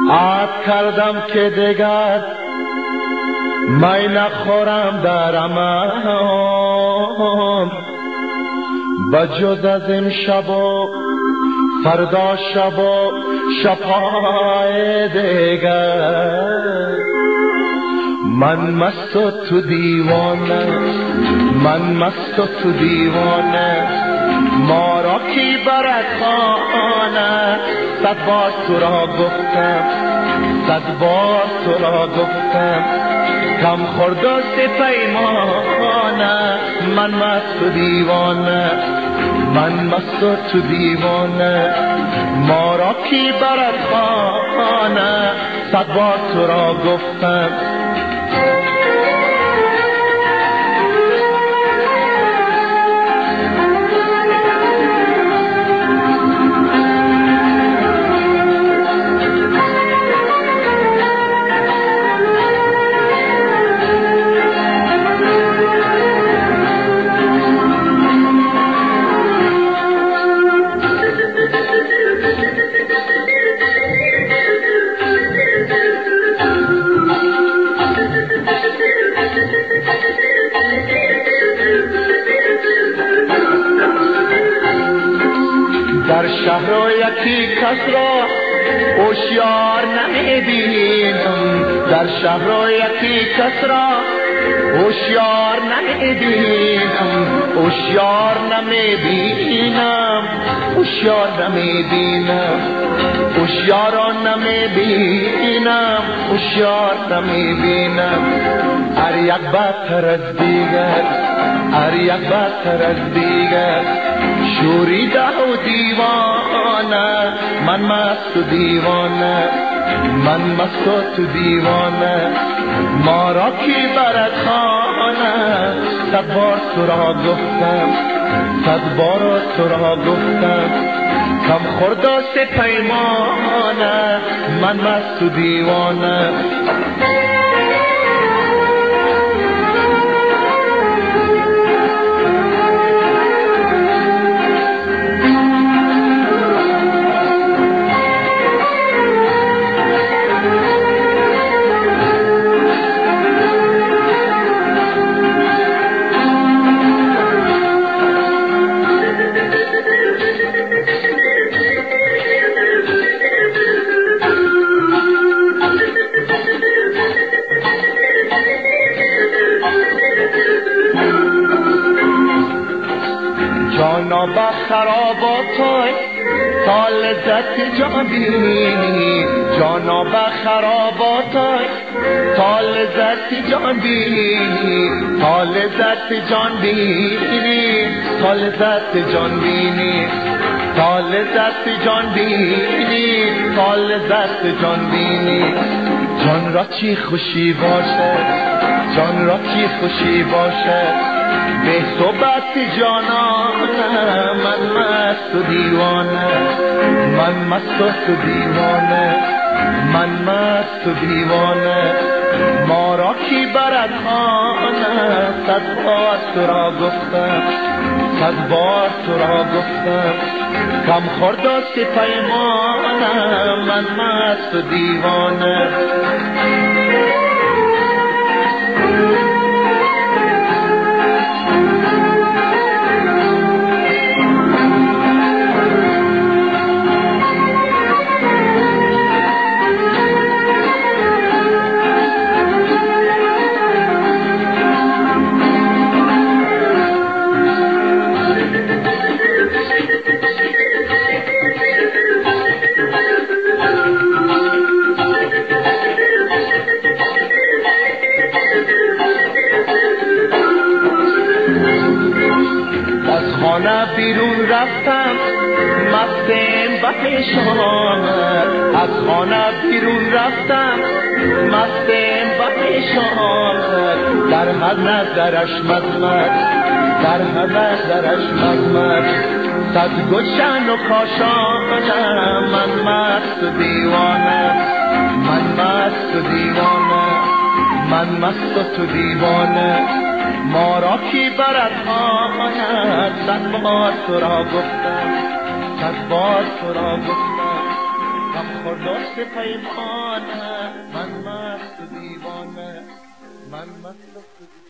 عهد کردم که دیگر می نخورم در امان، بجز از امشب و فردا شب و شب‌های دیگر. من مست و تو دیوانه، من مست و تو دیوانه، ما را کی برد خانه. صد بار تو را گفتم، صد بار تو را گفتم، کم خورد و پیمانه. من مست و دیوانه، من مست و تو دیوانه، ما را کی برد خانه. صد بار تو را گفتم. در شهر یکی کس را هوشیار نمی‌بینم، در شهر یکی کس را هوشیار نمی‌بینم، هوشیار نمی‌بینم، هوشیار نمی‌بینم، هوشیار نمی‌بینم، هوشیار نمی‌بینم. هر یک بدتر از دیگر، هر یک بدتر از دیگر، شوریده و دیوانه. من مست و دیوانه، من مست و تو دیوانه، ما را کی برد خانه. صد بار تو را گفتم، صد بار تو را گفتم، کم خورد و پیمانه. من مست و دیوانه. جانا به خراباتای تا لذت جان بینی، جانا به خراباتای تا لذت جان بینی، تا لذت جان بینی، تا لذت جان بینی، تا لذت جان بینی، تا لذت جان بینی. جان را چی خوشی باشه، جان را چی خوشی باشه، به صحبت جانانه. من مست و دیوانه، من مست و دیوانه، من مست و دیوانه، ما را کی برد خانه. صد بار تو را گفتم، صد بار تو را گفتم، کم خورد و پیمانه. من مست و دیوانه. خانه بیرون رفتم مستم به پیشانت، از خانه بیرون رفتم مستم به پیشانت. در هر نظرش مزمت، در هر نظرش مزمت، صد گلشن و کاشانم. من مست و دیوانه، من مست و دیوانه، من مست و تو دیوانه، ما را کی برد خانه. صد بار تو را گفتم، صد بار تو را گفتم. خرداست پیمانه من مست دیوانه من مست